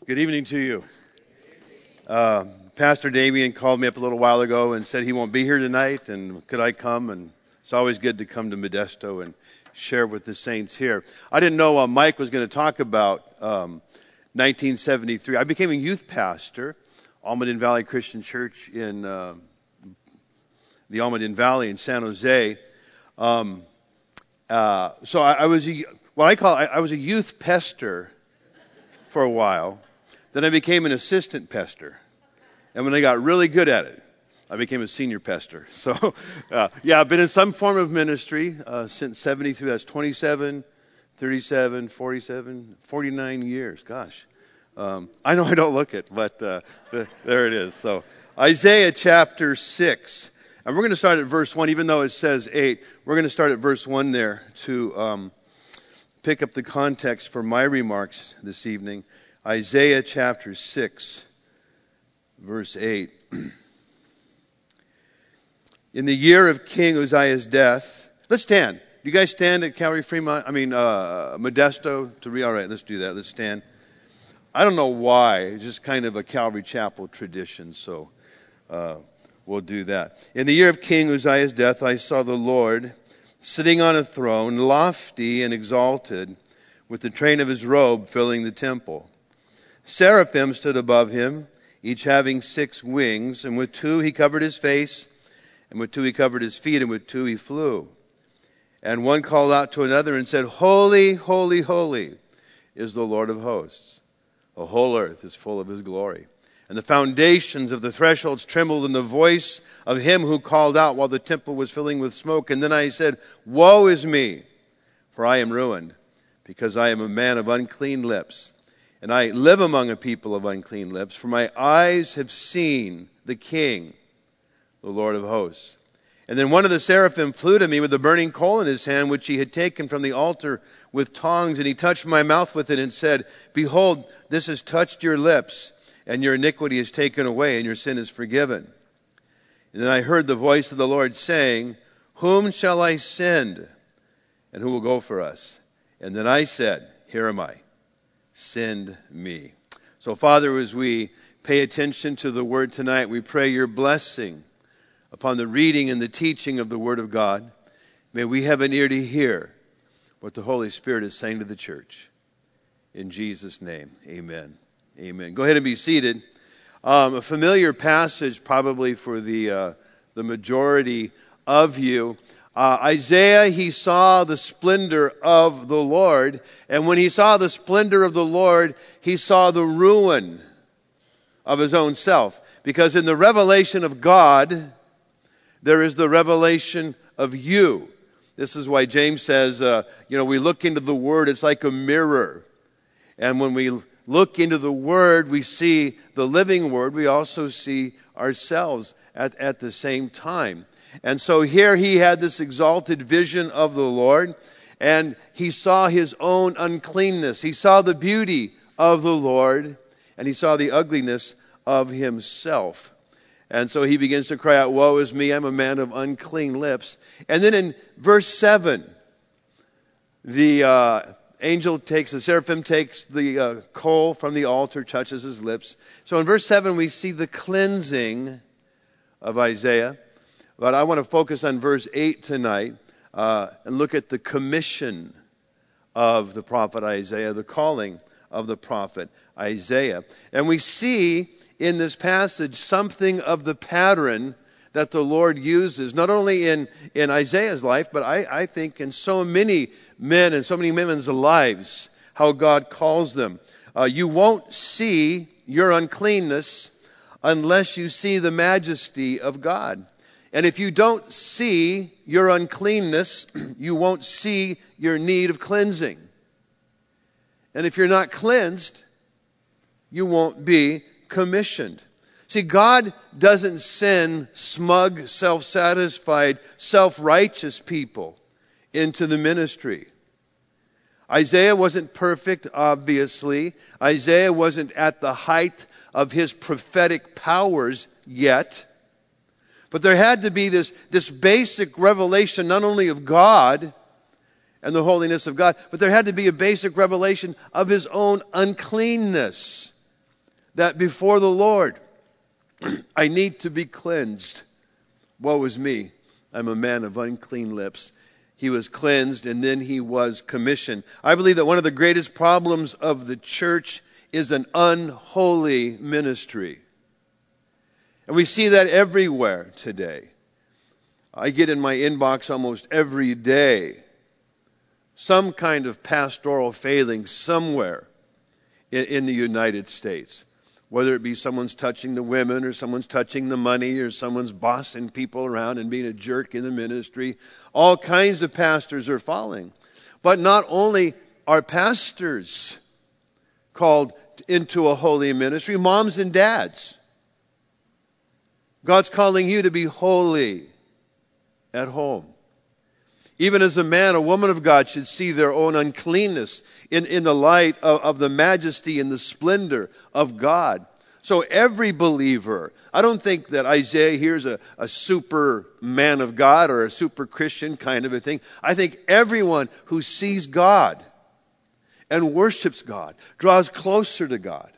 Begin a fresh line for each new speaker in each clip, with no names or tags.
Good evening to you. Pastor Damien called me up a little while ago and said he won't be here tonight, and could I come? And it's always good to come to Modesto and share with the saints here. I didn't know Mike was going to talk about 1973. I became a youth pastor, Almaden Valley Christian Church in the Almaden Valley in San Jose. So I was I was a youth pester for a while. Then I became an assistant pester. And when I got really good at it, I became a senior pester. So, I've been in some form of ministry since 73. That's 27, 37, 47, 49 years. Gosh. I know I don't look it, but there it is. So, Isaiah chapter 6. And we're going to start at verse 1, even though it says 8. We're going to start at verse 1 there to pick up the context for my remarks this evening. Isaiah chapter 6, verse 8. In the year of King Uzziah's death, let's stand. You guys stand at Calvary Fremont? Modesto to read. All right, let's do that. Let's stand. I don't know why. It's just kind of a Calvary Chapel tradition, so we'll do that. In the year of King Uzziah's death, I saw the Lord sitting on a throne, lofty and exalted, with the train of his robe filling the temple. Seraphim stood above him, each having 6 wings, and with 2 he covered his face, and with 2 he covered his feet, and with 2 he flew. And one called out to another and said, Holy, holy, holy is the Lord of hosts. The whole earth is full of his glory. And the foundations of the thresholds trembled in the voice of him who called out while the temple was filling with smoke. And then I said, Woe is me, for I am ruined, because I am a man of unclean lips. And I live among a people of unclean lips, for my eyes have seen the King, the Lord of hosts. And then one of the seraphim flew to me with a burning coal in his hand, which he had taken from the altar with tongs. And he touched my mouth with it and said, Behold, this has touched your lips, and your iniquity is taken away, and your sin is forgiven. And then I heard the voice of the Lord saying, Whom shall I send, and who will go for us? And then I said, Here am I. Send me. So, Father, as we pay attention to the Word tonight, we pray your blessing upon the reading and the teaching of the Word of God. May we have an ear to hear what the Holy Spirit is saying to the church. In Jesus' name, amen. Amen. Go ahead and be seated. A familiar passage probably for the majority of you. Isaiah, he saw the splendor of the Lord. And when he saw the splendor of the Lord, he saw the ruin of his own self. Because in the revelation of God, there is the revelation of you. This is why James says, we look into the Word, it's like a mirror. And when we look into the Word, we see the living Word. We also see ourselves at the same time. And so here he had this exalted vision of the Lord, and he saw his own uncleanness. He saw the beauty of the Lord, and he saw the ugliness of himself. And so he begins to cry out, Woe is me, I'm a man of unclean lips. And then in verse 7, the seraphim takes the coal from the altar, touches his lips. So in verse 7, we see the cleansing of Isaiah. But I want to focus on verse 8 tonight and look at the commission of the prophet Isaiah, the calling of the prophet Isaiah. And we see in this passage something of the pattern that the Lord uses, not only in Isaiah's life, but I think in so many men and so many women's lives, how God calls them. You won't see your uncleanness unless you see the majesty of God. And if you don't see your uncleanness, you won't see your need of cleansing. And if you're not cleansed, you won't be commissioned. See, God doesn't send smug, self-satisfied, self-righteous people into the ministry. Isaiah wasn't perfect, obviously. Isaiah wasn't at the height of his prophetic powers yet. But there had to be this basic revelation not only of God and the holiness of God, but there had to be a basic revelation of his own uncleanness that before the Lord, I need to be cleansed. Woe is me. I'm a man of unclean lips. He was cleansed, and then he was commissioned. I believe that one of the greatest problems of the church is an unholy ministry. And we see that everywhere today. I get in my inbox almost every day some kind of pastoral failing somewhere in the United States. Whether it be someone's touching the women, or someone's touching the money, or someone's bossing people around and being a jerk in the ministry. All kinds of pastors are falling. But not only are pastors called into a holy ministry, moms and dads. God's calling you to be holy at home. Even as a man, a woman of God should see their own uncleanness in the light of the majesty and the splendor of God. So every believer, I don't think that Isaiah here is a super man of God or a super Christian kind of a thing. I think everyone who sees God and worships God draws closer to God.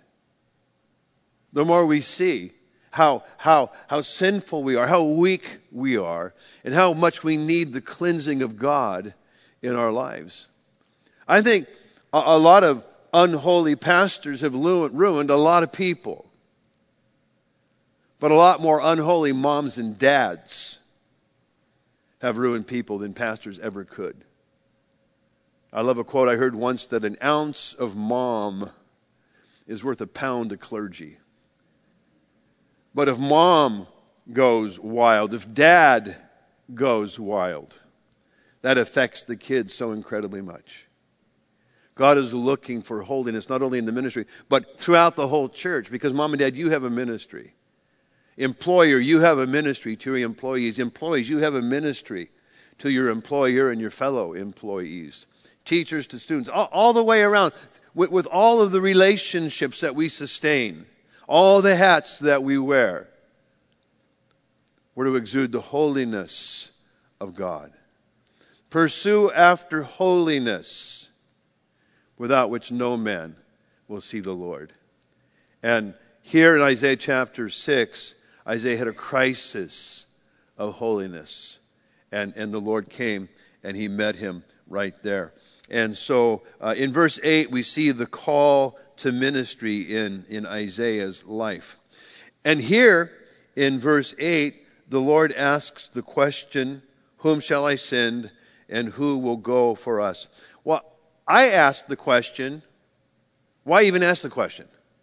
The more we see how sinful we are, how weak we are, and how much we need the cleansing of God in our lives. I think a lot of unholy pastors have ruined a lot of people. But a lot more unholy moms and dads have ruined people than pastors ever could. I love a quote I heard once that an ounce of mom is worth a pound of clergy. But if mom goes wild, if dad goes wild, that affects the kids so incredibly much. God is looking for holiness, not only in the ministry, but throughout the whole church. Because mom and dad, you have a ministry. Employer, you have a ministry to your employees. Employees, you have a ministry to your employer and your fellow employees. Teachers to students, all the way around, with all of the relationships that we sustain, all the hats that we wear. We're to exude the holiness of God. Pursue after holiness, without which no man will see the Lord. And here in Isaiah chapter 6, Isaiah had a crisis of holiness. And the Lord came and he met him right there. And so in verse 8, we see the call to ministry in Isaiah's life. And here in verse 8, the Lord asks the question, whom shall I send and who will go for us? Well, I asked the question, why even ask the question?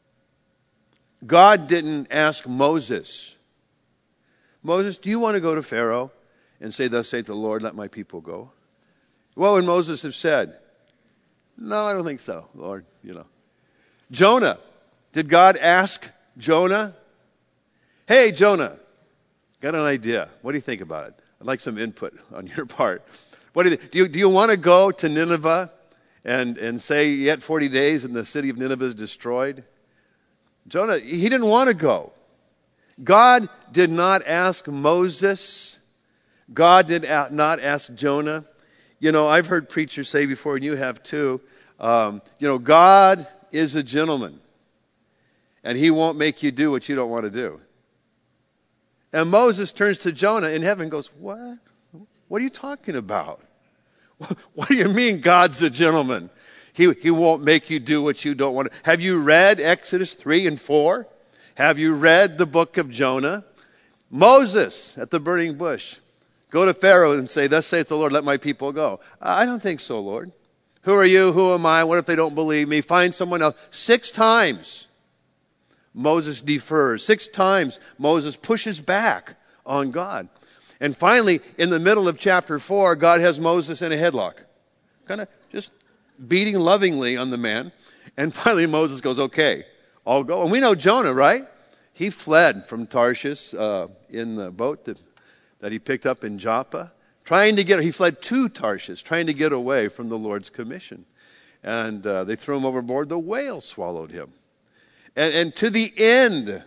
God didn't ask Moses, Moses, do you want to go to Pharaoh and say, thus saith the Lord, let my people go? What would Moses have said? No, I don't think so, Lord, Jonah, did God ask Jonah? Hey, Jonah, got an idea. What do you think about it? I'd like some input on your part. What do you want to go to Nineveh and say, yet 40 days and the city of Nineveh is destroyed? Jonah, he didn't want to go. God did not ask Moses. God did not ask Jonah. I've heard preachers say before, and you have too, God is a gentleman, and he won't make you do what you don't want to do. And Moses turns to Jonah in heaven and goes, what? What are you talking about? What do you mean God's a gentleman? He won't make you do what you don't want to. Have you read Exodus 3 and 4? Have you read the book of Jonah? Moses at the burning bush. Go to Pharaoh and say, thus saith the Lord, let my people go. I don't think so, Lord. Who are you? Who am I? What if they don't believe me? Find someone else. 6 times Moses defers. 6 times Moses pushes back on God. And finally, in the middle of chapter 4, God has Moses in a headlock. Kind of just beating lovingly on the man. And finally Moses goes, okay, I'll go. And we know Jonah, right? He fled from Tarshish in the boat that he picked up in Joppa. He fled to Tarshish, trying to get away from the Lord's commission. And they threw him overboard. The whale swallowed him. And to the end,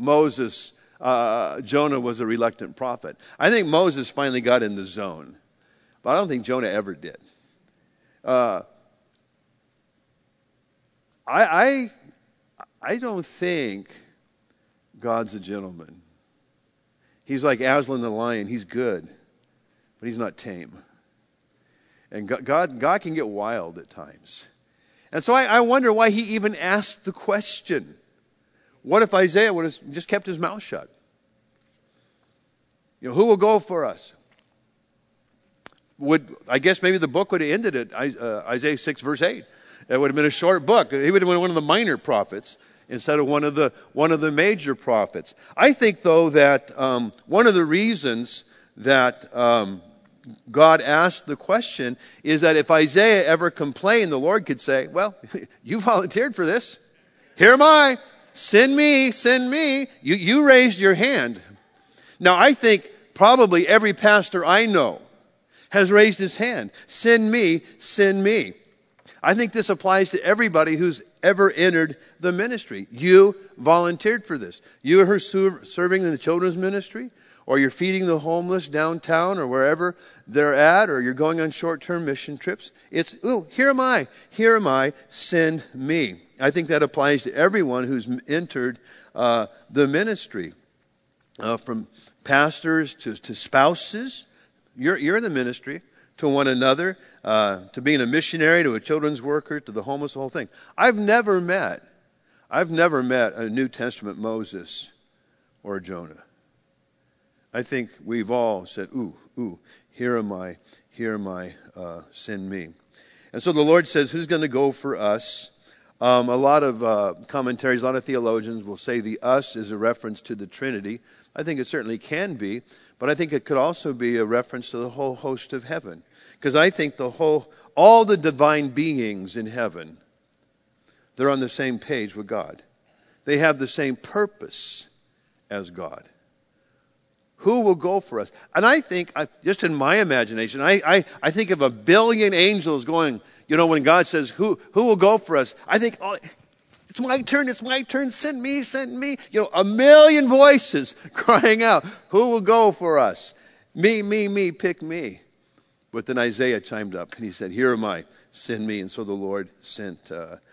Jonah was a reluctant prophet. I think Moses finally got in the zone. But I don't think Jonah ever did. I don't think God's a gentleman. He's like Aslan the lion. He's good, but he's not tame. And God can get wild at times. And so I wonder why he even asked the question. What if Isaiah would have just kept his mouth shut? Who will go for us? I guess maybe the book would have ended at Isaiah 6, verse 8. It would have been a short book. He would have been one of the minor prophets instead of one of the major prophets. I think, though, that one of the reasons that God asked the question is that if Isaiah ever complained, the Lord could say, well, you volunteered for this. Here am I. Send me, send me. You raised your hand. Now, I think probably every pastor I know has raised his hand. Send me, send me. I think this applies to everybody who's ever entered the ministry. You volunteered for this. You are serving in the children's ministry, or you're feeding the homeless downtown or wherever they're at, or you're going on short-term mission trips. It's, here am I, send me. I think that applies to everyone who's entered the ministry, from pastors to spouses. You're in the ministry, to one another, to being a missionary, to a children's worker, to the homeless, the whole thing. I've never met a New Testament Moses or Jonah. I think we've all said, here am I, send me. And so the Lord says, who's going to go for us? A lot of commentaries, a lot of theologians will say the us is a reference to the Trinity. I think it certainly can be, but I think it could also be a reference to the whole host of heaven. Because I think all the divine beings in heaven, they're on the same page with God. They have the same purpose as God. Who will go for us? And I think, just in my imagination, I think of a billion angels going, when God says, who will go for us? I think, it's my turn, send me. A million voices crying out, who will go for us? Me, pick me. But then Isaiah chimed up and he said, here am I, send me. And so the Lord sent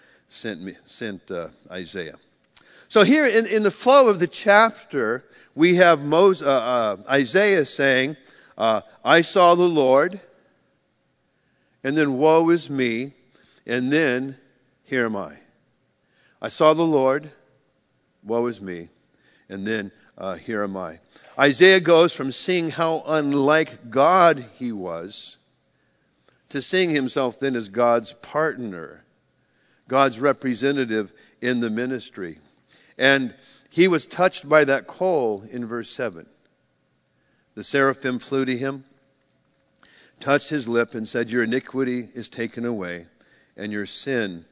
Isaiah. So here in the flow of the chapter, we have Isaiah saying, I saw the Lord, and then woe is me, and then here am I. I saw the Lord, woe is me, and then here am I. Isaiah goes from seeing how unlike God he was to seeing himself then as God's partner, God's representative in the ministry. And he was touched by that coal in verse 7. The seraphim flew to him, touched his lip, and said, your iniquity is taken away, and your sin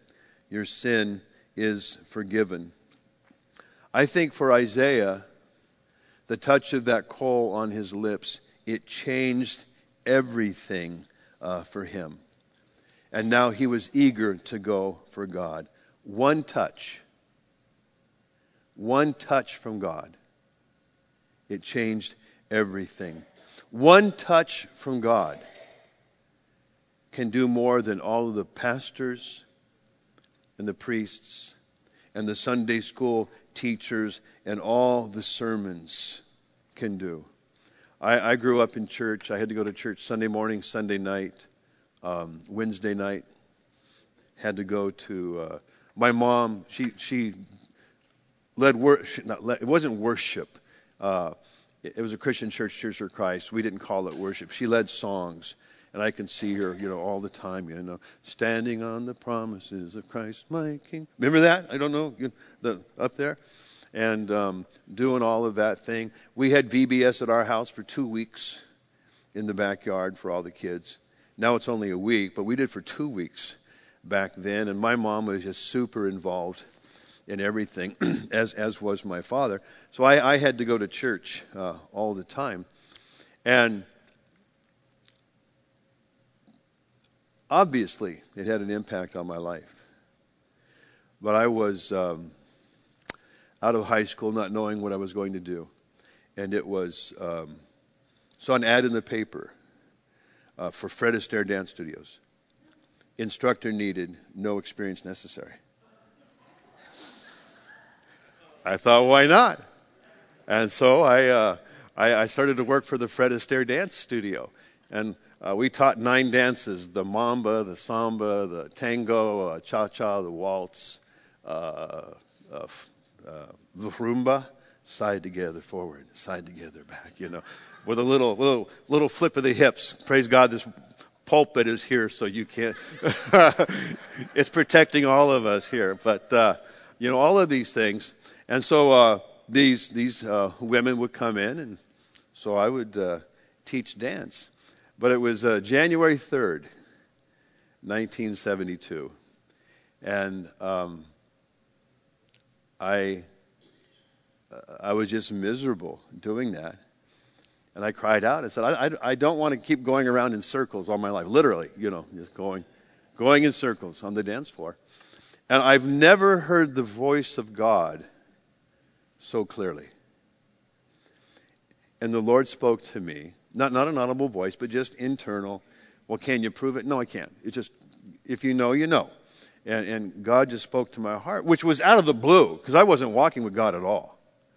is forgiven. I think for Isaiah, the touch of that coal on his lips, it changed everything for him. And now he was eager to go for God. One touch from God, it changed everything. One touch from God can do more than all of the pastors and the priests and the Sunday school teachers and all the sermons can do. I grew up in church. I had to go to church Sunday morning, Sunday night, Wednesday night. Had to go to my mom. She led worship. It wasn't worship. It was a Christian church, Church of Christ. We didn't call it worship. She led songs. And I can see her, all the time, standing on the promises of Christ, my King. Remember that? I don't know, up there. And doing all of that thing. We had VBS at our house for 2 weeks in the backyard for all the kids. Now it's only a week, but we did for 2 weeks back then. And my mom was just super involved in everything, as was my father. So I had to go to church all the time. And obviously, it had an impact on my life. But I was out of high school not knowing what I was going to do. And it was, saw an ad in the paper for Fred Astaire Dance Studios. Instructor needed, no experience necessary. I thought, why not? And so I started to work for the Fred Astaire Dance Studio. And we taught 9 dances: the mamba, the samba, the tango, cha-cha, the waltz, the rumba, side together, forward, side together, back, with a little flip of the hips. Praise God, this pulpit is here, so you can't. It's protecting all of us here. But, all of these things. And so these women would come in, and so I would teach dance. But it was January 3rd, 1972. And I was just miserable doing that. And I cried out. I said, I don't want to keep going around in circles all my life. Literally, just going in circles on the dance floor. And I've never heard the voice of God so clearly. And the Lord spoke to me, not an audible voice, but just internal. Well, can you prove it? No, I can't. It's just, if you know, you know. And God just spoke to my heart, which was out of the blue, because I wasn't walking with God at all.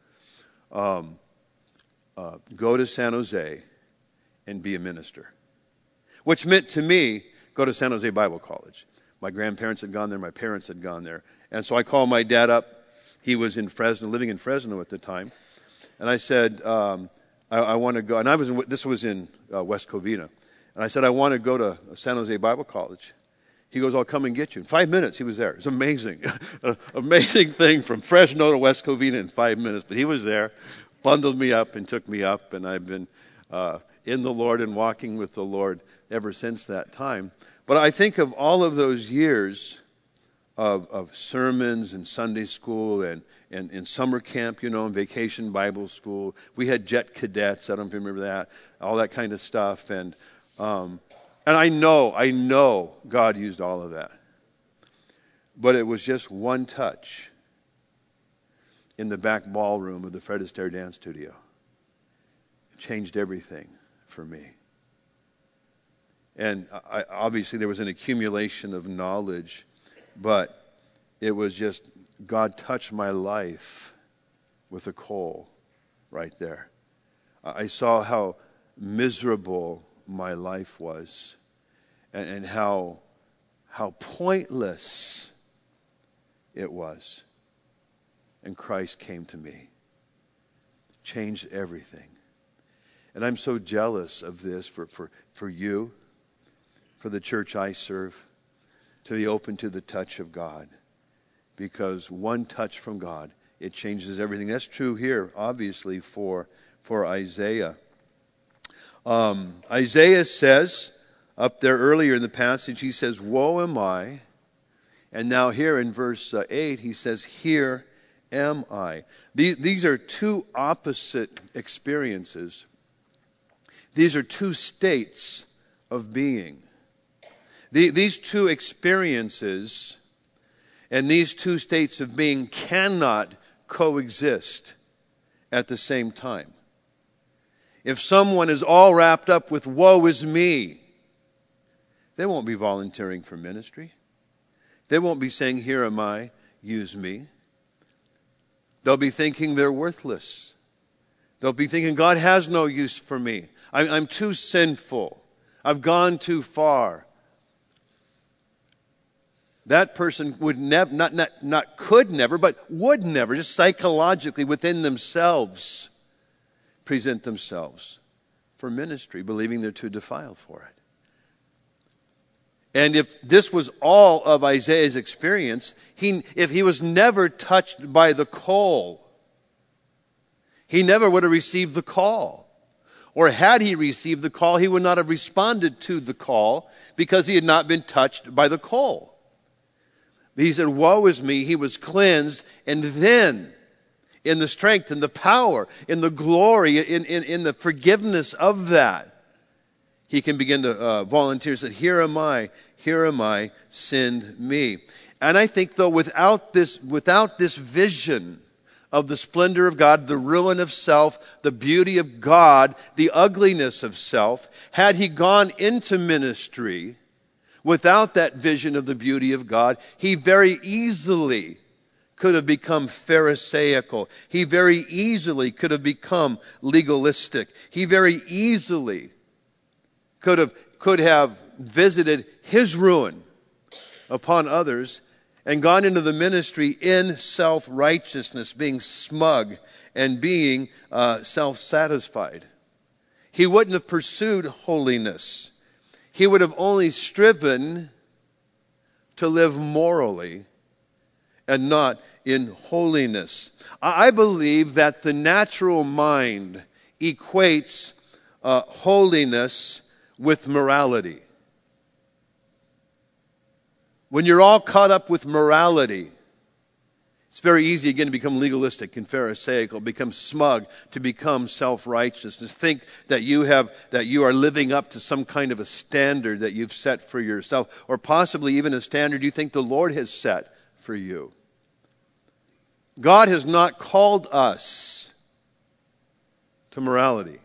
Go to San Jose and be a minister. Which meant to me, go to San Jose Bible College. My grandparents had gone there, my parents had gone there. And so I called my dad up. He was in Fresno, living in Fresno at the time. And I said, I want to go. And this was in West Covina. And I said, I want to go to San Jose Bible College. He goes, I'll come and get you. In 5 minutes, he was there. It's amazing. Amazing thing, from Fresno to West Covina in 5 minutes. But he was there, bundled me up and took me up. And I've been in the Lord and walking with the Lord ever since that time. But I think of all of those years of sermons and Sunday school and summer camp, and vacation Bible school. We had jet cadets. I don't know if you remember that. All that kind of stuff. And I know God used all of that. But it was just one touch in the back ballroom of the Fred Astaire Dance Studio. It changed everything for me. And obviously there was an accumulation of knowledge, but it was just God touched my life with a coal right there. I saw how miserable my life was, and how pointless it was. And Christ came to me, changed everything. And I'm so jealous of this for you, for the church I serve, to be open to the touch of God. Because one touch from God, it changes everything. That's true here, obviously, for Isaiah. Isaiah says, up there earlier in the passage, he says, woe am I. And now here in verse 8, he says, here am I. These are two opposite experiences. These are two states of being. These two experiences and these two states of being cannot coexist at the same time. If someone is all wrapped up with woe is me, they won't be volunteering for ministry. They won't be saying, here am I, use me. They'll be thinking they're worthless. They'll be thinking God has no use for me. I'm too sinful. I've gone too far. That person would never, not could never, but would never, just psychologically within themselves, present themselves for ministry, believing they're too defiled for it. And if this was all of Isaiah's experience, if he was never touched by the call, he never would have received the call. Or had he received the call, he would not have responded to the call because he had not been touched by the call. He said, woe is me, he was cleansed, and then in the strength and the power, in the glory, in the forgiveness of that, he can begin to volunteer. Say, here am I, send me. And I think, though, without this vision of the splendor of God, the ruin of self, the beauty of God, the ugliness of self, had he gone into ministry without that vision of the beauty of God, he very easily could have become Pharisaical. He very easily could have become legalistic. He very easily could have visited his ruin upon others and gone into the ministry in self-righteousness, being smug and being self-satisfied. He wouldn't have pursued holiness. He would have only striven to live morally and not in holiness. I believe that the natural mind equates holiness with morality. When you're all caught up with morality, it's very easy again to become legalistic and pharisaical, become smug, to become self-righteous, to think that you are living up to some kind of a standard that you've set for yourself, or possibly even a standard you think the Lord has set for you. God has not called us to morality.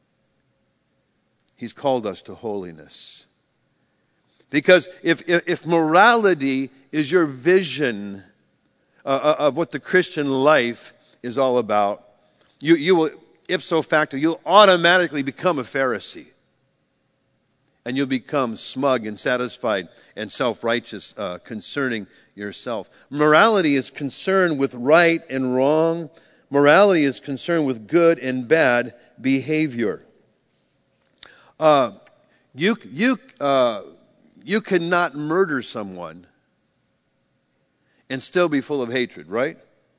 He's called us to holiness. Because if morality is your vision of what the Christian life is all about, you will, ipso facto, you'll automatically become a Pharisee. And you'll become smug and satisfied and self-righteous concerning yourself. Morality is concerned with right and wrong. Morality is concerned with good and bad behavior. You cannot murder someone and still be full of hatred, right?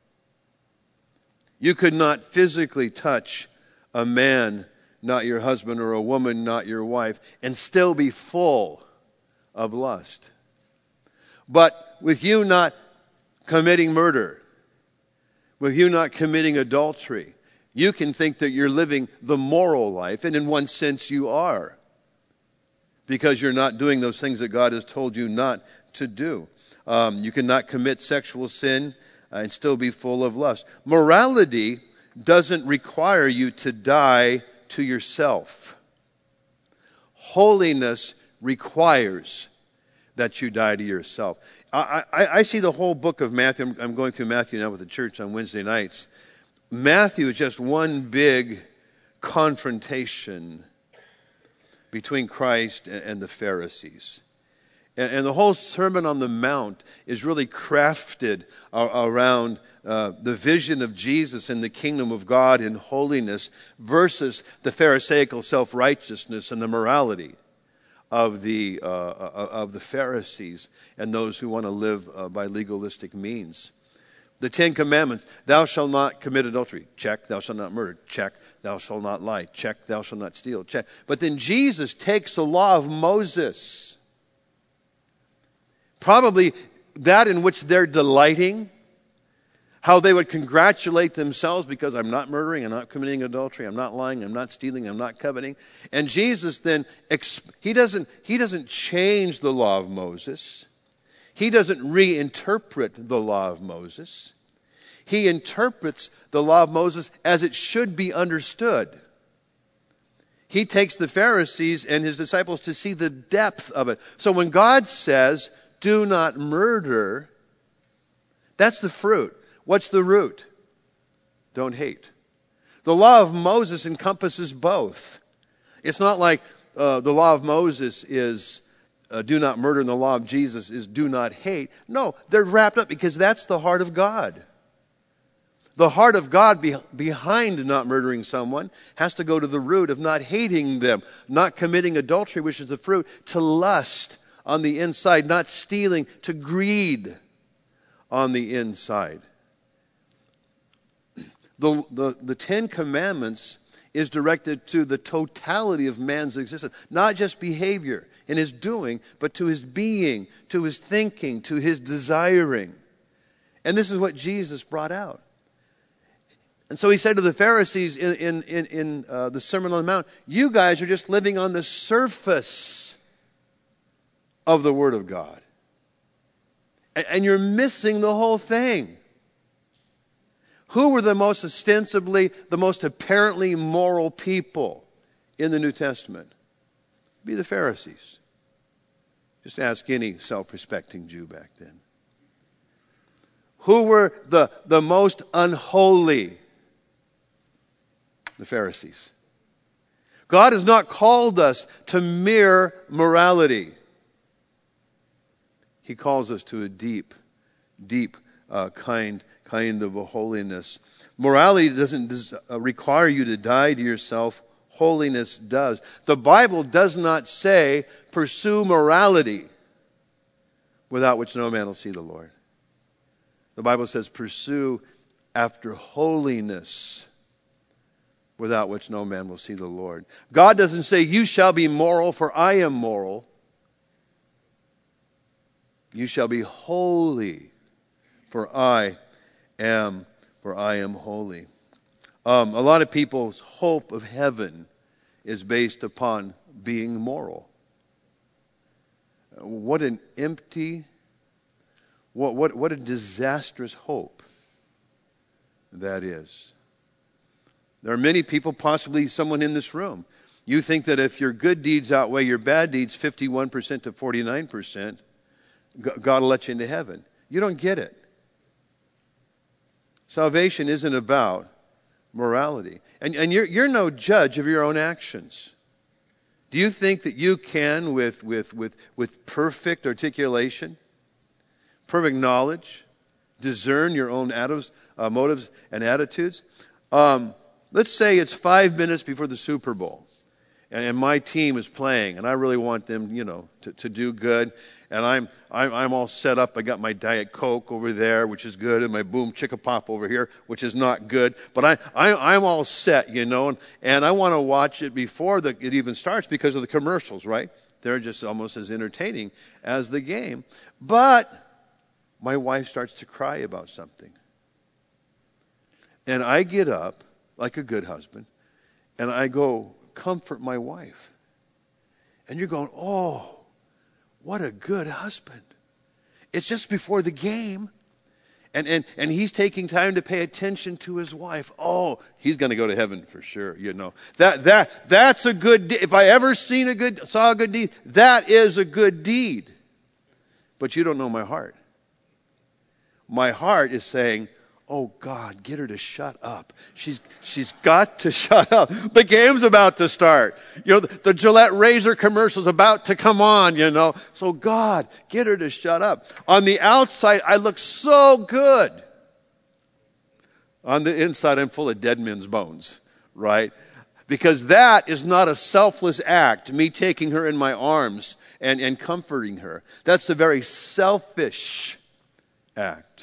You could not physically touch a man, not your husband, or a woman, not your wife, and still be full of lust. But with you not committing murder, with you not committing adultery, you can think that you're living the moral life, and in one sense you are, because you're not doing those things that God has told you not to do. You cannot commit sexual sin and still be full of lust. Morality doesn't require you to die to yourself. Holiness requires that you die to yourself. I see the whole book of Matthew. I'm going through Matthew now with the church on Wednesday nights. Matthew is just one big confrontation between Christ and the Pharisees. And the whole Sermon on the Mount is really crafted around the vision of Jesus and the kingdom of God in holiness versus the Pharisaical self-righteousness and the morality of the Pharisees and those who want to live by legalistic means. The Ten Commandments: thou shalt not commit adultery, check. Thou shalt not murder, check. Thou shalt not lie, check. Thou shalt not steal, check. But then Jesus takes the law of Moses, probably that in which they're delighting, how they would congratulate themselves because I'm not murdering, I'm not committing adultery, I'm not lying, I'm not stealing, I'm not coveting. And Jesus then, he doesn't change the law of Moses. He doesn't reinterpret the law of Moses. He interprets the law of Moses as it should be understood. He takes the Pharisees and his disciples to see the depth of it. So when God says, do not murder, that's the fruit. What's the root? Don't hate. The law of Moses encompasses both. It's not like the law of Moses is do not murder, and the law of Jesus is do not hate. No, they're wrapped up because that's the heart of God. The heart of God behind not murdering someone has to go to the root of not hating them, not committing adultery, which is the fruit, to lust on the inside, not stealing, to greed on the inside. The Ten Commandments is directed to the totality of man's existence, not just behavior in his doing, but to his being, to his thinking, to his desiring. And this is what Jesus brought out. And so he said to the Pharisees in the Sermon on the Mount, you guys are just living on the surface of the Word of God. And you're missing the whole thing. Who were the most ostensibly, the most apparently moral people in the New Testament? Be the Pharisees. Just ask any self-respecting Jew back then. Who were the most unholy? The Pharisees. God has not called us to mere morality. He calls us to a deep kind of a holiness. Morality doesn't require you to die to yourself. Holiness does. The Bible does not say, pursue morality, without which no man will see the Lord. The Bible says, pursue after holiness, without which no man will see the Lord. God doesn't say, you shall be moral, for I am moral. You shall be holy, for I am holy. A lot of people's hope of heaven is based upon being moral. What an empty, what a disastrous hope that is. There are many people, possibly someone in this room, you think that if your good deeds outweigh your bad deeds 51% to 49%, God will let you into heaven. You don't get it. Salvation isn't about morality. And you're no judge of your own actions. Do you think that you can, with perfect articulation, perfect knowledge, discern your own motives and attitudes? Let's say it's 5 minutes before the Super Bowl, and my team is playing, and I really want them, to do good. And I'm all set up. I got my Diet Coke over there, which is good, and my Boom Chicka Pop over here, which is not good. But I'm all set, and I want to watch it before it even starts because of the commercials, right? They're just almost as entertaining as the game. But my wife starts to cry about something. And I get up, like a good husband, and I go comfort my wife. And you're going, oh, what a good husband. It's just before the game. And he's taking time to pay attention to his wife. Oh, he's going to go to heaven for sure, That's a good deed. If I ever saw a good deed, that is a good deed. But you don't know my heart. My heart is saying, oh, God, get her to shut up. She's got to shut up. The game's about to start. The Gillette razor commercial's about to come on, So, God, get her to shut up. On the outside, I look so good. On the inside, I'm full of dead men's bones, right? Because that is not a selfless act, me taking her in my arms and comforting her. That's a very selfish act.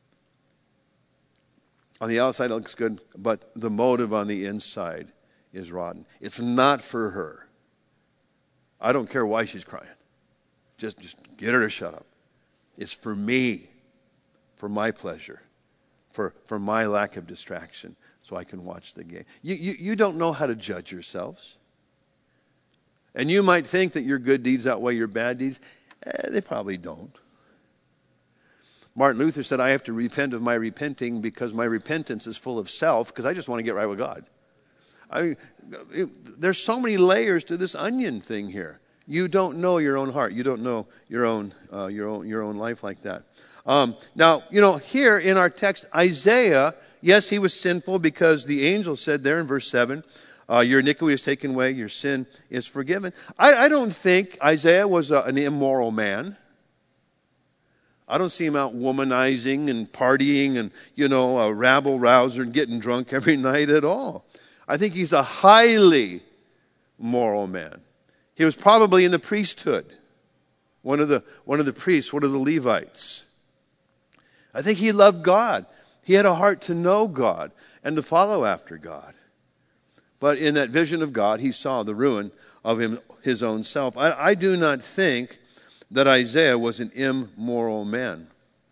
On the outside, it looks good, but the motive on the inside is rotten. It's not for her. I don't care why she's crying. Just get her to shut up. It's for me, for my pleasure, for my lack of distraction, so I can watch the game. You don't know how to judge yourselves. And you might think that your good deeds outweigh your bad deeds. They probably don't. Martin Luther said, I have to repent of my repenting because my repentance is full of self because I just want to get right with God. There's so many layers to this onion thing here. You don't know your own heart. You don't know your own life like that. Now, here in our text, Isaiah, yes, he was sinful because the angel said there in verse 7, your iniquity is taken away, your sin is forgiven. I don't think Isaiah was an immoral man. I don't see him out womanizing and partying and, a rabble-rouser and getting drunk every night at all. I think he's a highly moral man. He was probably in the priesthood, one of the priests, one of the Levites. I think he loved God. He had a heart to know God and to follow after God. But in that vision of God, he saw the ruin of his own self. I do not think that Isaiah was an immoral man.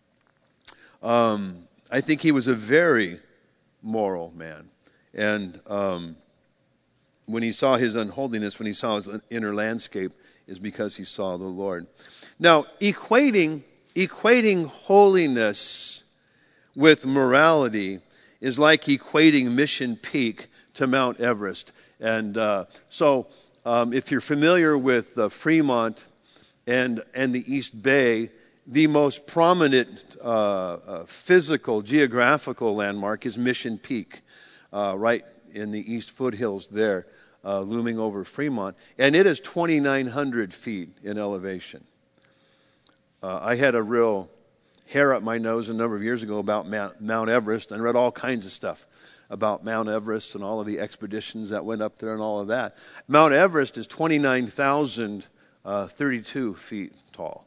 I think he was a very moral man. And when he saw his unholiness, when he saw his inner landscape, is because he saw the Lord. Now, equating holiness with morality is like equating Mission Peak to Mount Everest. And so if you're familiar with Fremont, and the East Bay the most prominent physical, geographical landmark is Mission Peak, right in the East Foothills there, looming over Fremont. And it is 2,900 feet in elevation. I had a real hair up my nose a number of years ago about Mount Everest, and read all kinds of stuff about Mount Everest and all of the expeditions that went up there and all of that. Mount Everest is 29,032 feet tall.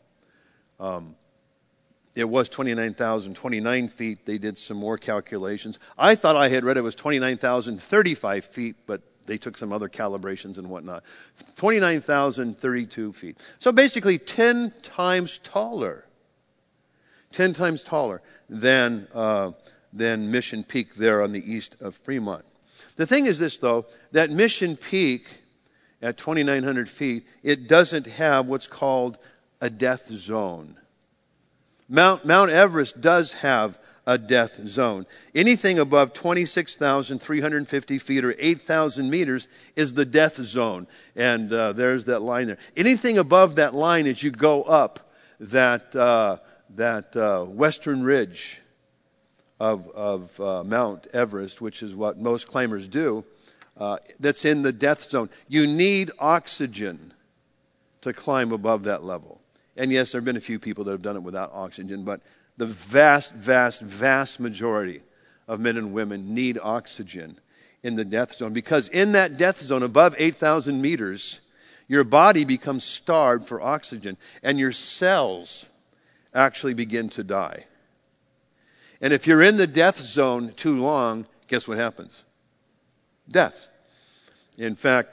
It was 29,029 feet. They did some more calculations. I thought I had read it was 29,035 feet, but they took some other calibrations and whatnot. 29,032 feet. So basically 10 times taller. 10 times taller than Mission Peak there on the east of Fremont. The thing is this, though, that Mission Peak at 2,900 feet, it doesn't have what's called a death zone. Mount Everest does have a death zone. Anything above 26,350 feet or 8,000 meters is the death zone. And there's that line there. Anything above that line as you go up that western ridge of Mount Everest, which is what most climbers do, that's in the death zone. You need oxygen to climb above that level. And yes, there have been a few people that have done it without oxygen, but the vast, vast, vast majority of men and women need oxygen in the death zone. Because in that death zone, above 8,000 meters, your body becomes starved for oxygen, and your cells actually begin to die. And if you're in the death zone too long, guess what happens? Death. In fact,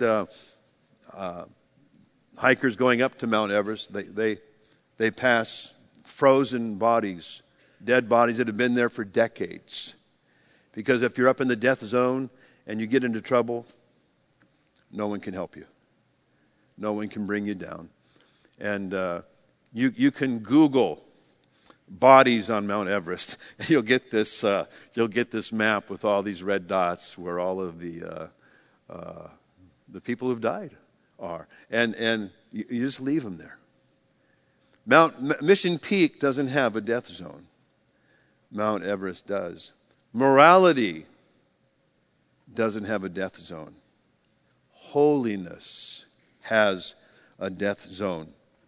hikers going up to Mount Everest, they pass frozen bodies, dead bodies that have been there for decades. Because if you're up in the death zone and you get into trouble, no one can help you. No one can bring you down. And you can Google bodies on Mount Everest, and you'll get this map with all these red dots where all of the people who've died are, and you just leave them there. Mission Peak doesn't have a death zone. Mount Everest does. Morality doesn't have a death zone. Holiness has a death zone.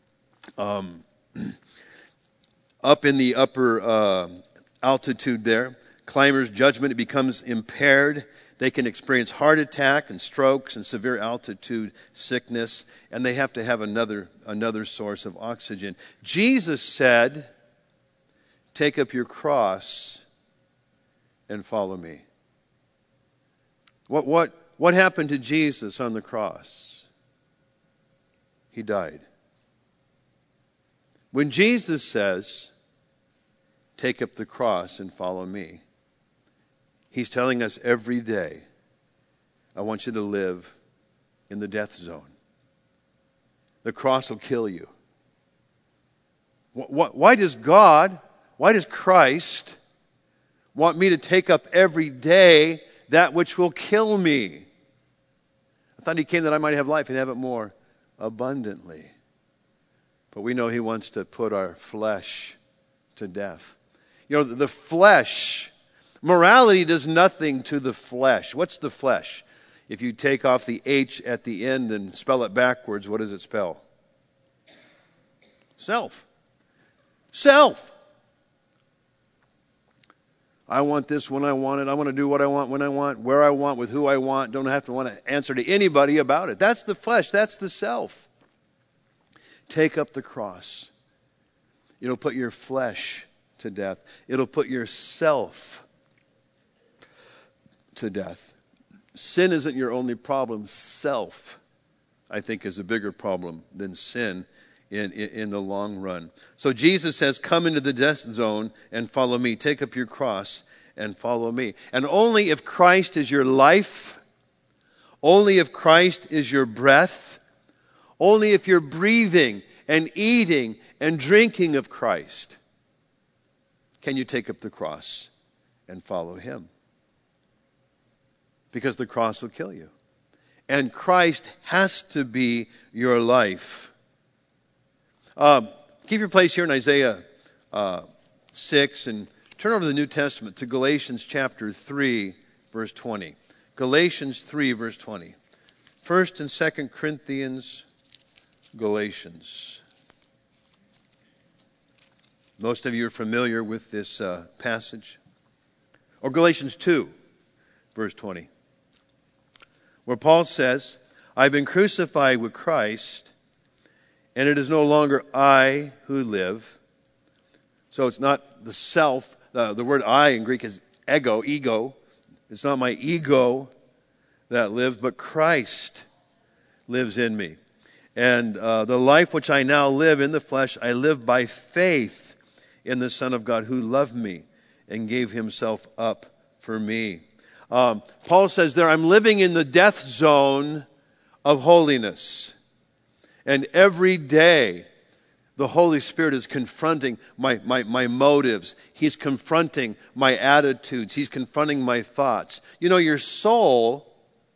Up in the upper altitude there, climbers' judgment, it becomes impaired. They can experience heart attack and strokes and severe altitude sickness, and they have to have another source of oxygen. Jesus said, "Take up your cross and follow me." What happened to Jesus on the cross? He died. When Jesus says, "Take up the cross and follow me," He's telling us every day, I want you to live in the death zone. The cross will kill you. Why does Christ want me to take up every day that which will kill me? I thought He came that I might have life and have it more abundantly. But we know He wants to put our flesh to death. You know, the flesh, morality does nothing to the flesh. What's the flesh? If you take off the H at the end and spell it backwards, what does it spell? Self. Self. I want this when I want it. I want to do what I want when I want, where I want, with who I want. Don't have to want to answer to anybody about it. That's the flesh. That's the self. Take up the cross. It'll put your flesh to death. It'll put yourself to death. Sin isn't your only problem. Self, I think, is a bigger problem than sin in the long run. So Jesus says, come into the death zone and follow me. Take up your cross and follow me. And only if Christ is your life, only if Christ is your breath, only if you're breathing and eating and drinking of Christ, can you take up the cross and follow Him. Because the cross will kill you. And Christ has to be your life. Keep your place here in Isaiah 6 and turn over to the New Testament to Galatians chapter 3, verse 20. Galatians 3, verse 20. 1st and 2nd Corinthians, Galatians. Most of you are familiar with this passage. Or Galatians 2, verse 20, where Paul says, I've been crucified with Christ, and it is no longer I who live. So it's not the self. The word I in Greek is ego. It's not my ego that lives, but Christ lives in me. And the life which I now live in the flesh, I live by faith in the Son of God who loved me and gave himself up for me. Paul says there, I'm living in the death zone of holiness. And every day, the Holy Spirit is confronting my motives. He's confronting my attitudes. He's confronting my thoughts. You know, your soul,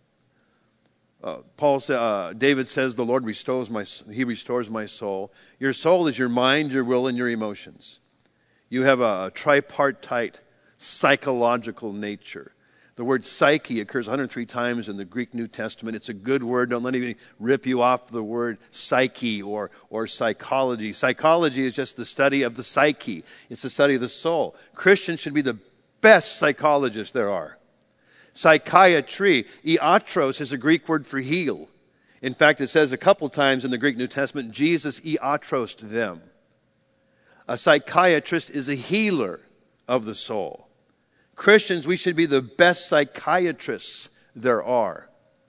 David says, the Lord restores my soul. Your soul is your mind, your will, and your emotions. You have a tripartite psychological nature. The word psyche occurs 103 times in the Greek New Testament. It's a good word. Don't let anybody rip you off the word psyche or psychology. Psychology is just the study of the psyche. It's the study of the soul. Christians should be the best psychologists there are. Psychiatry, iatros, is a Greek word for heal. In fact, it says a couple times in the Greek New Testament, Jesus iatrosed them. A psychiatrist is a healer of the soul. Christians, we should be the best psychiatrists there are.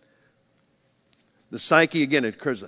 The psyche, again, it occurs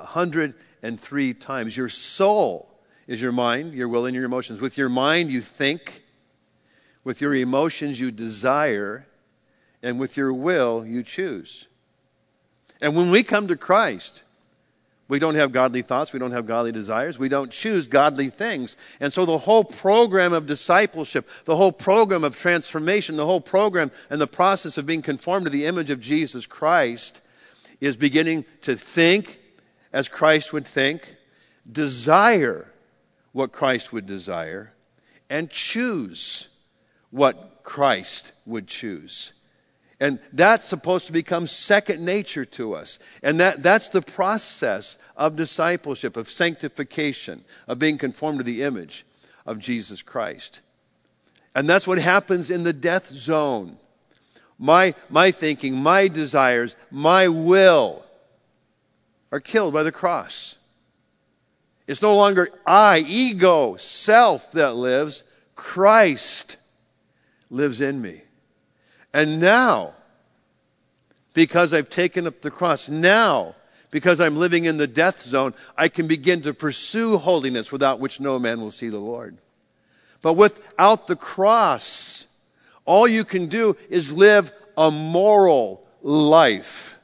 103 times. Your soul is your mind, your will, and your emotions. With your mind, you think. With your emotions, you desire. And with your will, you choose. And when we come to Christ, we don't have godly thoughts. We don't have godly desires. We don't choose godly things. And so the whole program of discipleship, the whole program of transformation, the whole program and the process of being conformed to the image of Jesus Christ is beginning to think as Christ would think, desire what Christ would desire, and choose what Christ would choose. And that's supposed to become second nature to us. And that's the process of discipleship, of sanctification, of being conformed to the image of Jesus Christ. And that's what happens in the death zone. My thinking, my desires, my will are killed by the cross. It's no longer I, ego, self that lives. Christ lives in me. And now, because I've taken up the cross, now, because I'm living in the death zone, I can begin to pursue holiness without which no man will see the Lord. But without the cross, all you can do is live a moral life.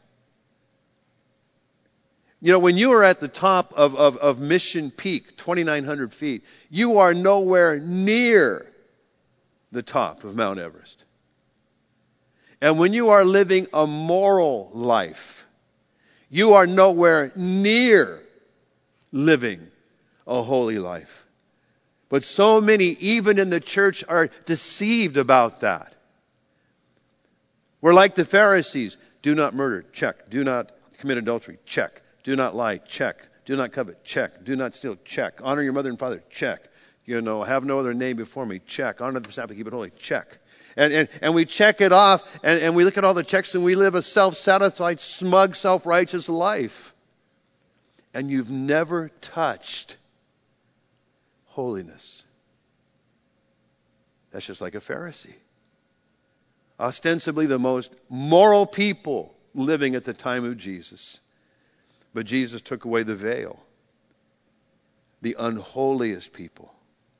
You know, when you are at the top of Mission Peak, 2,900 feet, you are nowhere near the top of Mount Everest. And when you are living a moral life, you are nowhere near living a holy life. But so many, even in the church, are deceived about that. We're like the Pharisees. Do not murder, check. Do not commit adultery, check. Do not lie, check. Do not covet, check. Do not steal, check. Honor your mother and father, check. You know, have no other name before me, check. Honor the Sabbath, keep it holy, check. And we check it off, and we look at all the checks, and we live a self-satisfied, smug, self-righteous life. And you've never touched holiness. That's just like a Pharisee. Ostensibly the most moral people living at the time of Jesus. But Jesus took away the veil. The unholiest people.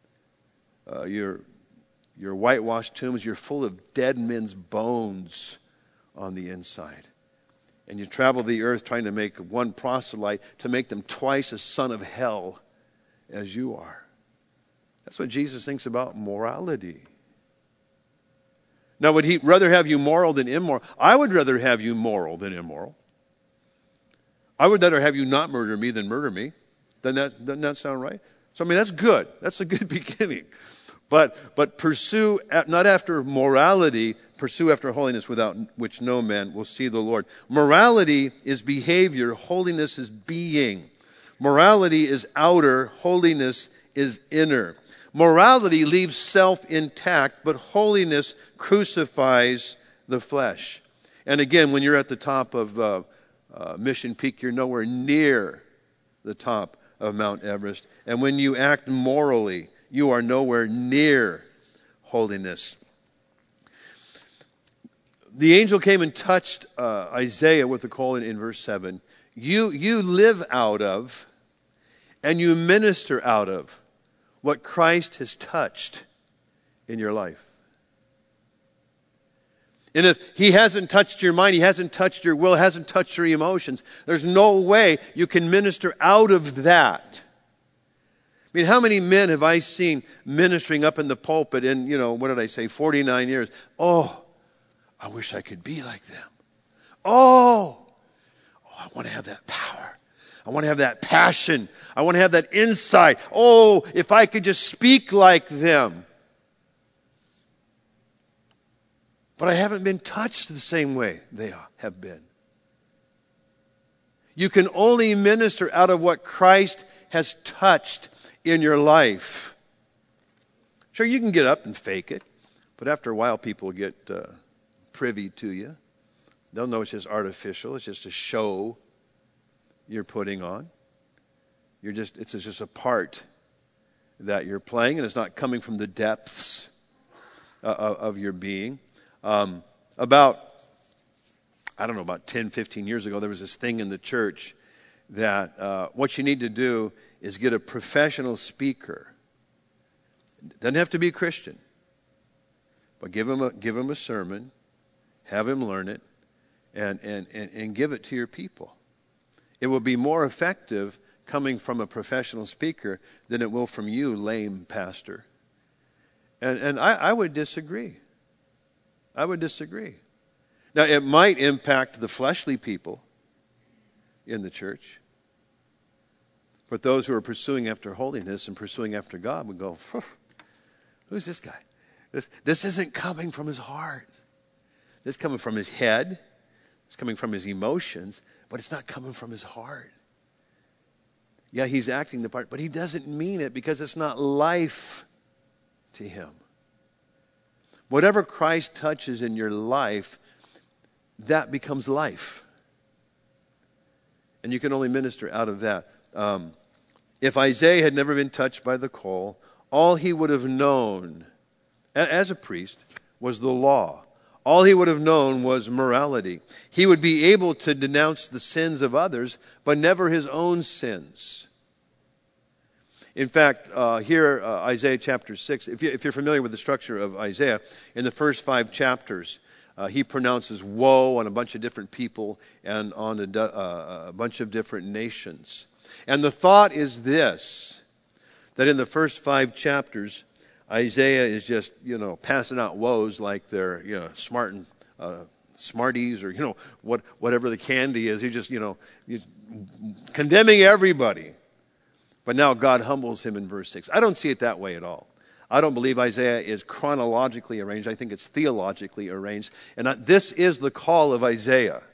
Your whitewashed tombs, you're full of dead men's bones on the inside. And you travel the earth trying to make one proselyte to make them twice a son of hell as you are. That's what Jesus thinks about morality. Now, would he rather have you moral than immoral? I would rather have you moral than immoral. I would rather have you not murder me than murder me. Doesn't that sound right? So, I mean, that's good. That's a good beginning. But pursue, not after morality, pursue after holiness, without which no man will see the Lord. Morality is behavior. Holiness is being. Morality is outer. Holiness is inner. Morality leaves self intact, but holiness crucifies the flesh. And again, when you're at the top of Mission Peak, you're nowhere near the top of Mount Everest. And when you act morally, you are nowhere near holiness. The angel came and touched Isaiah with the call in verse 7. You live out of and you minister out of what Christ has touched in your life. And if he hasn't touched your mind, he hasn't touched your will, hasn't touched your emotions, there's no way you can minister out of that. I mean, how many men have I seen ministering up in the pulpit in, 49 years? Oh, I wish I could be like them. Oh, I want to have that power. I want to have that passion. I want to have that insight. Oh, if I could just speak like them. But I haven't been touched the same way they have been. You can only minister out of what Christ has touched in your life. Sure, you can get up and fake it, but after a while people get privy to you. They'll know it's just artificial. It's just a show you're putting on. It's just a part that you're playing, and it's not coming from the depths of your being. About 10, 15 years ago, there was this thing in the church that what you need to do is get a professional speaker. Doesn't have to be a Christian, but give him a sermon, have him learn it, and give it to your people. It will be more effective coming from a professional speaker than it will from you, lame pastor. And I would disagree. I would disagree. Now, it might impact the fleshly people in the church. But those who are pursuing after holiness and pursuing after God would go, who's this guy? This isn't coming from his heart. This is coming from his head. It's coming from his emotions, but it's not coming from his heart. Yeah, he's acting the part, but he doesn't mean it because it's not life to him. Whatever Christ touches in your life, that becomes life. And you can only minister out of that. If Isaiah had never been touched by the coal, all he would have known as a priest was the law. All he would have known was morality. He would be able to denounce the sins of others, but never his own sins. In fact, here, Isaiah chapter 6, if you're familiar with the structure of Isaiah, in the first 5 chapters, he pronounces woe on a bunch of different people and on a bunch of different nations. And the thought is this, that in the first 5 chapters, Isaiah is just, passing out woes like they're, Smarties or, whatever the candy is. He's just, he's condemning everybody. But now God humbles him in verse 6. I don't see it that way at all. I don't believe Isaiah is chronologically arranged. I think it's theologically arranged. And this is the call of Isaiah.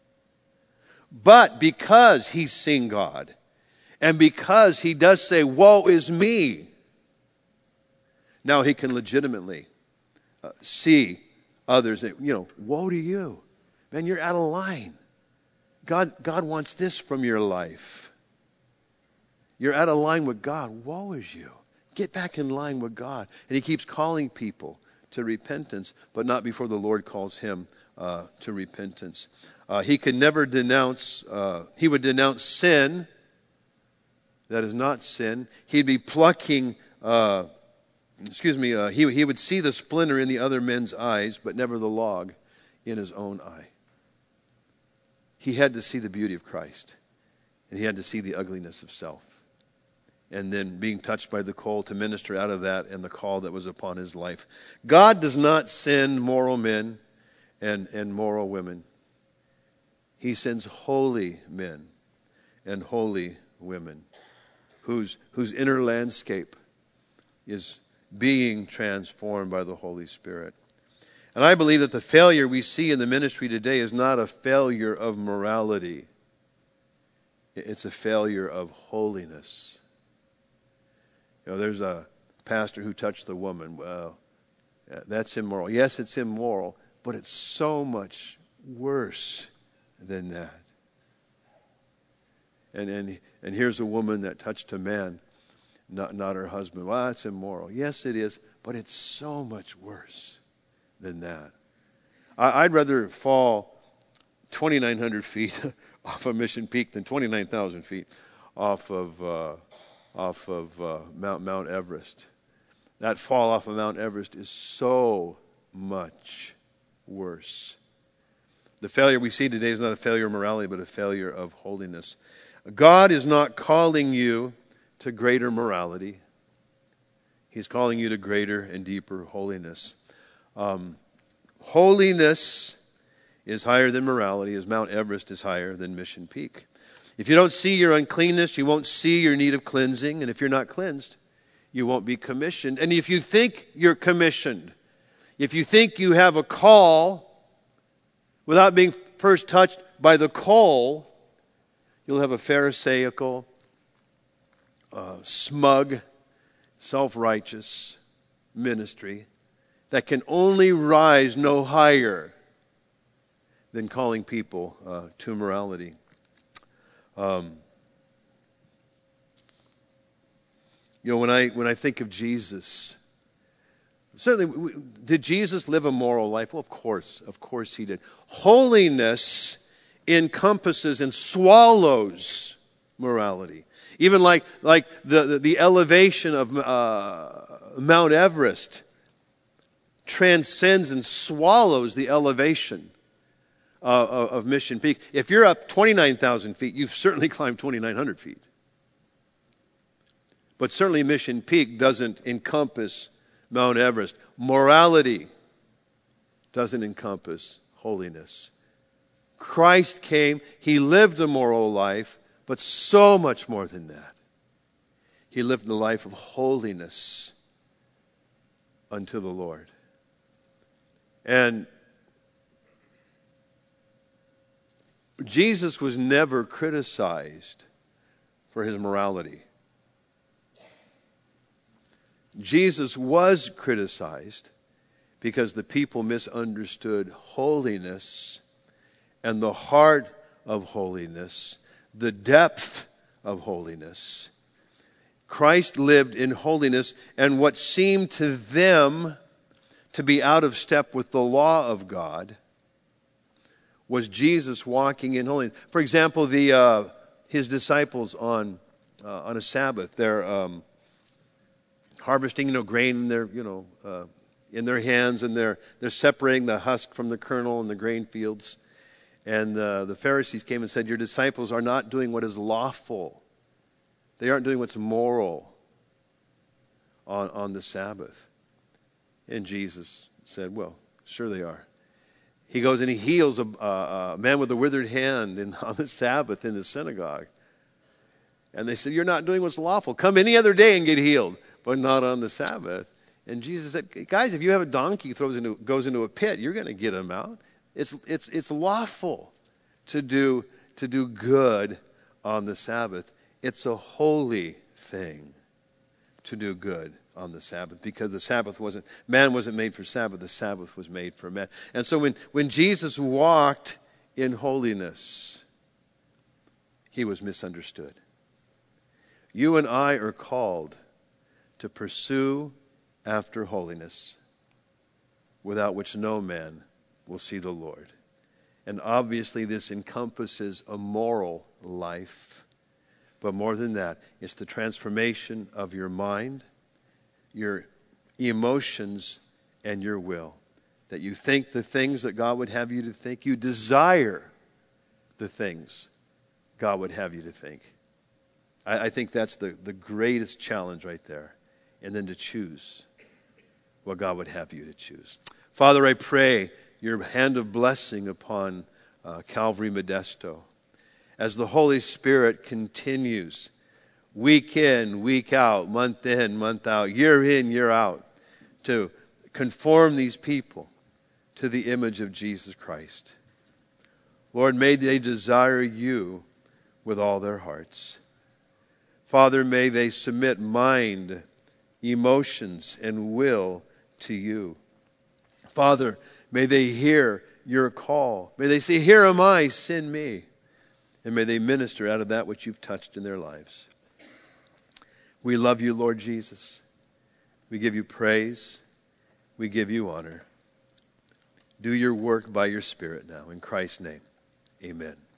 But because he's seen God, and because he does say, woe is me, now he can legitimately see others that, woe to you. Man, you're out of line. God wants this from your life. You're out of line with God. Woe is you. Get back in line with God. And he keeps calling people to repentance, but not before the Lord calls him to repentance. He could never denounce, he would denounce sin that is not sin. He'd be plucking, he would see the splinter in the other men's eyes, but never the log in his own eye. He had to see the beauty of Christ, and he had to see the ugliness of self. And then being touched by the coal to minister out of that and the call that was upon his life. God does not send moral men and moral women. He sends holy men and holy women. whose inner landscape is being transformed by the Holy Spirit. And I believe that the failure we see in the ministry today is not a failure of morality. It's a failure of holiness. There's a pastor who touched the woman. Well, that's immoral. Yes, it's immoral, but it's so much worse than that. And here's a woman that touched a man, not her husband. Well, it's immoral. Yes, it is, but it's so much worse than that. I'd rather fall 2,900 feet off of Mission Peak than 29,000 feet off of Mount Everest. That fall off of Mount Everest is so much worse. The failure we see today is not a failure of morality, but a failure of holiness. God is not calling you to greater morality. He's calling you to greater and deeper holiness. Holiness is higher than morality, as Mount Everest is higher than Mission Peak. If you don't see your uncleanness, you won't see your need of cleansing. And if you're not cleansed, you won't be commissioned. And if you think you're commissioned, if you think you have a call without being first touched by the call, you'll have a pharisaical, smug, self-righteous ministry that can only rise no higher than calling people to morality. When I think of Jesus, certainly, did Jesus live a moral life? Well, of course he did. Holiness encompasses and swallows morality. Even like the elevation of Mount Everest transcends and swallows the elevation of Mission Peak. If you're up 29,000 feet, you've certainly climbed 2,900 feet. But certainly Mission Peak doesn't encompass Mount Everest. Morality doesn't encompass holiness. Christ came, he lived a moral life, but so much more than that. He lived a life of holiness unto the Lord. And Jesus was never criticized for his morality. Jesus was criticized because the people misunderstood holiness and the heart of holiness, the depth of holiness. Christ lived in holiness, and what seemed to them to be out of step with the law of God was Jesus walking in holiness. For example, his disciples on a Sabbath, they're harvesting, grain in their, in their hands, and they're separating the husk from the kernel in the grain fields. And the Pharisees came and said, "Your disciples are not doing what is lawful. They aren't doing what's moral on the Sabbath." And Jesus said, "Well, sure they are." He goes and he heals a man with a withered hand on the Sabbath in the synagogue. And they said, "You're not doing what's lawful. Come any other day and get healed, but not on the Sabbath." And Jesus said, "Guys, if you have a donkey goes into a pit, you're going to get him out. It's lawful to do good on the Sabbath. It's a holy thing to do good on the Sabbath, because the Sabbath man wasn't made for Sabbath, the Sabbath was made for man." And so when Jesus walked in holiness, he was misunderstood. You and I are called to pursue after holiness, without which no man will see the Lord. And obviously this encompasses a moral life. But more than that, it's the transformation of your mind, your emotions, and your will. That you think the things that God would have you to think. You desire the things God would have you to think. I think that's the greatest challenge right there. And then to choose what God would have you to choose. Father, I pray your hand of blessing upon Calvary Modesto as the Holy Spirit continues week in, week out, month in, month out, year in, year out, to conform these people to the image of Jesus Christ. Lord, may they desire you with all their hearts. Father, may they submit mind, emotions, and will to you. Father, may they hear your call. May they say, here am I, send me. And may they minister out of that which you've touched in their lives. We love you, Lord Jesus. We give you praise. We give you honor. Do your work by your Spirit now. In Christ's name, amen.